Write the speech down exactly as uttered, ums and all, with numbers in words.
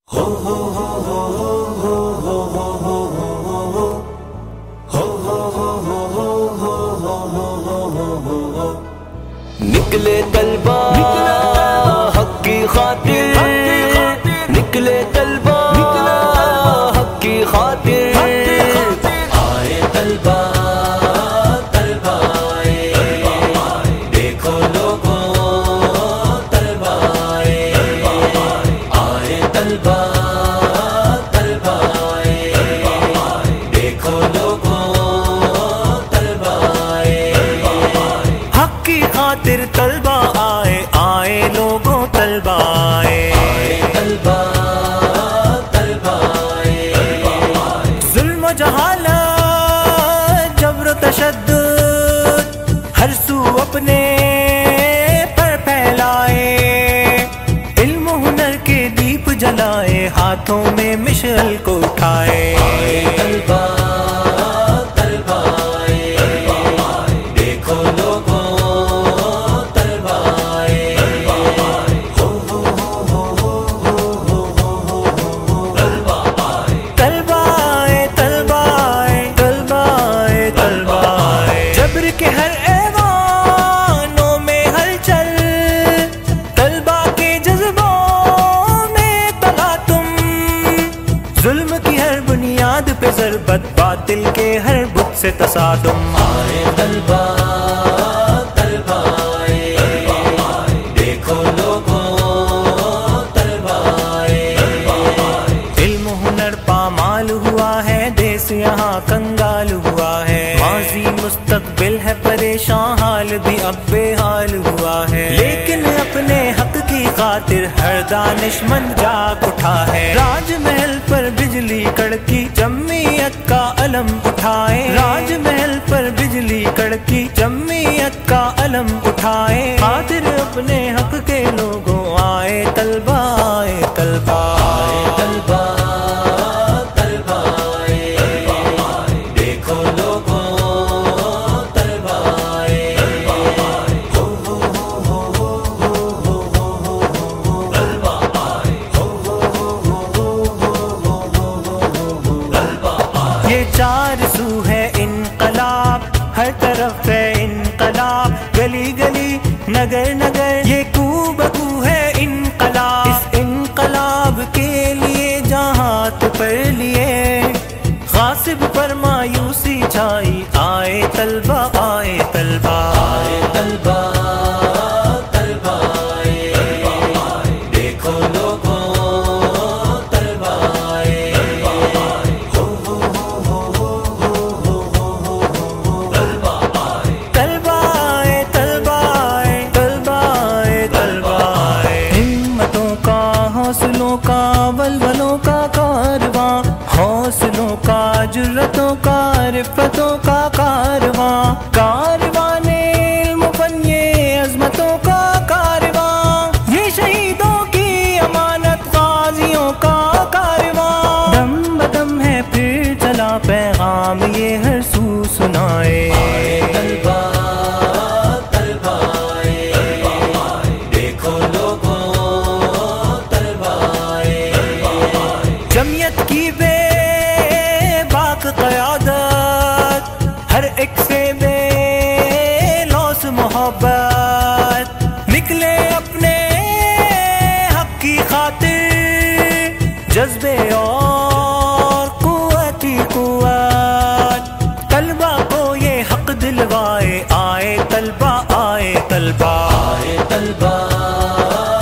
نکلے طلبہ حق کی خاطر، نکلے طلبہ حق کی خاطر، آئے طلبہ طلبہ آئے، دیکھو لوگوں طلبہ آئے، آئے طلبہ طلبہ آئے، دیکھو لوگوں طلبہ آئے، حق کی خاطر طلبہ آئے، آئے لوگوں طلبہ آئے، طلبہ طلبہ آئے، ظلم و جہالت جبر و تشدد ہر سو اپنے پر پھیلائے، علم و ہنر کے دیپ جلائے، ہاتھوں میں مشعل کو اٹھائے، طلبہ طلبہ آئے، دیکھو لوگوں کے ہر ایوانوں میں ہلچل، طلبہ کے جذبوں میں تلاطم، ظلم کی ہر بنیاد پہ ضربت، باطل کے ہر بت سے تصادم، آئے طلبہ طلبہ آئے، دیکھو لوگوں طلبہ آئے، علم و ہنر پامال ہوا ہے، دیس یہاں کنگال ہوا ہے، ماضی مستقبل ہے پریشان، حال بھی اب بے حال ہوا ہے، لیکن اپنے حق کی خاطر ہر دانش مند جاگ اٹھا ہے، راج محل پر بجلی کڑکی جمعیت کا علم اٹھائے، راج محل پر بجلی کڑکی جمعیت کا علم اٹھائے، خاطر اپنے حق کے لوگوں آئے طلبہ آئے، طلبہ آئے، طلبہ طلبہ آئے، دیکھو لوگوں چار سو ہے انقلاب، ہر طرف ہے انقلاب، گلی گلی نگر نگر یہ کو بکو ہے انقلاب، اس انقلاب کے لیے جہاں ہاتھ پر لیے، غاصب پر مایوسی چھائی، آئے طلبہ آئے طلبہ آئے، طلبہ طلبہ آئے، دیکھو لوگوں طلبہ آئے، حوصلوں کا ولولوں کا کارواں، حوصلوں کا جرتوں کا رفتوں کا کارواں، کاروان علم و فن یہ عظمتوں کا کارواں، یہ شہیدوں کی امانت غازیوں کا کارواں، دم بدم ہے پھر چلا پیغام یہ ہر سو سنائے، طلبہ طلبہ آئے، دیکھو لوگوں جمعیت کی بے باک قیادت، ہر ایک سے بے لوث محبت، نکلے اپنے حق کی خاطر، جذبے اور قوت ہی قوت، طلبہ کو یہ حق دلوائے، آئے طلبہ آئے طلبہ آئے، طلبہ